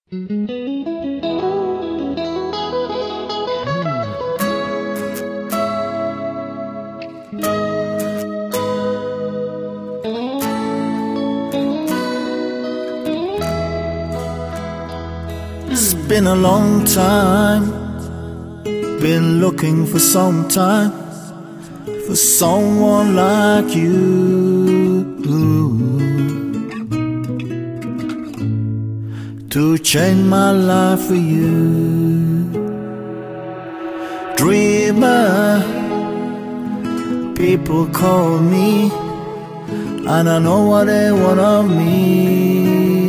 It's been a long time, been looking for some time for someone like you to change my life for you. Dreamer, people call me, and I know what they want of me.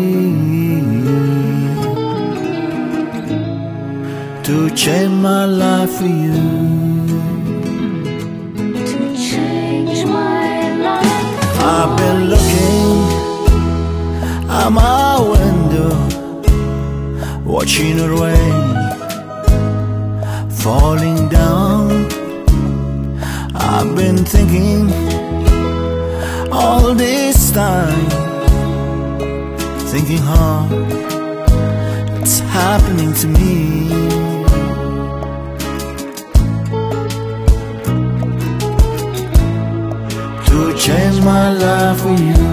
To change my life for you. To change my life. I've been looking out my window, watching the rain falling down. I've been thinking all this time, thinking how it's happening to me. To change my life for you.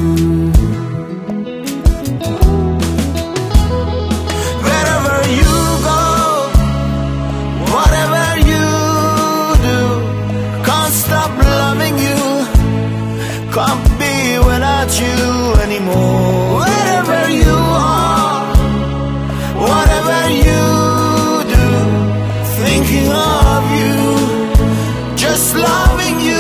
Wherever you go, whatever you do, can't stop loving you, can't be without you anymore. Wherever you are, whatever you do, thinking of you, just loving you.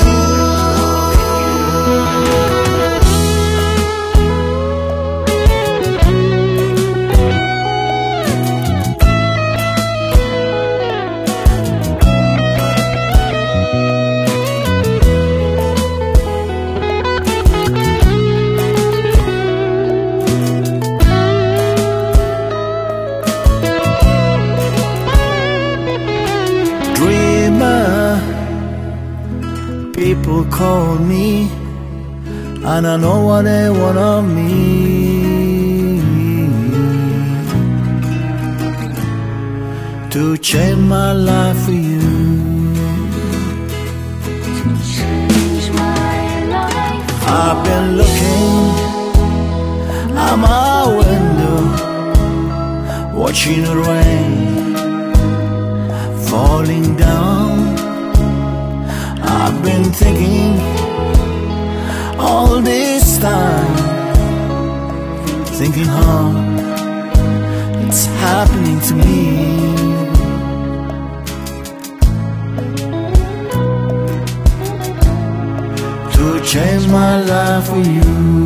People call me, and I know what they want of me. To change my life for you. To change my life. I've been looking out my window, watching the rain falling down. I've been thinking all this time, thinking how it's happening to me. To change my life for you.